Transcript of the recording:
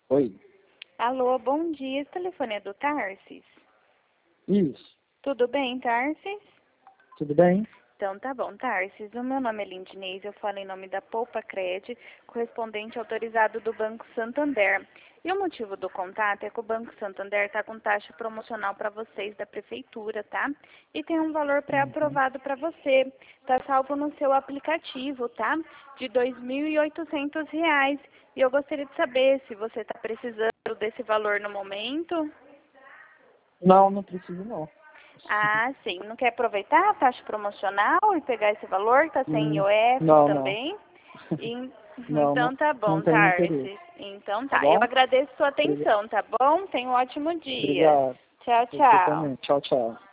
Oi. Alô, bom dia. Esse telefone é do Tarsis? Isso. Tudo bem, Tarsis? Tudo bem? Então tá bom, Tarsis. O meu nome é Lindinês, eu falo em nome da Poupa Cred, correspondente autorizado do Banco Santander. E o motivo do contato é que o Banco Santander está com taxa promocional para vocês da Prefeitura, tá? E tem um valor Uhum. pré-aprovado para você. Tá salvo no seu aplicativo, tá? De R$ 2.800. E eu gostaria de saber se você está precisando desse valor no momento. Não, não preciso não. Ah, sim. Não quer aproveitar a taxa promocional e pegar esse valor? Tá sem IOF Não, não. também? E- Não, Então não, tá não bom, tenho interesse. Tarsis. Então Tá tá. Eu bom? agradeço sua Obri- atenção, tá bom? Tenha um ótimo dia. Obrigado. Tchau, Você tchau. também. Tchau, tchau.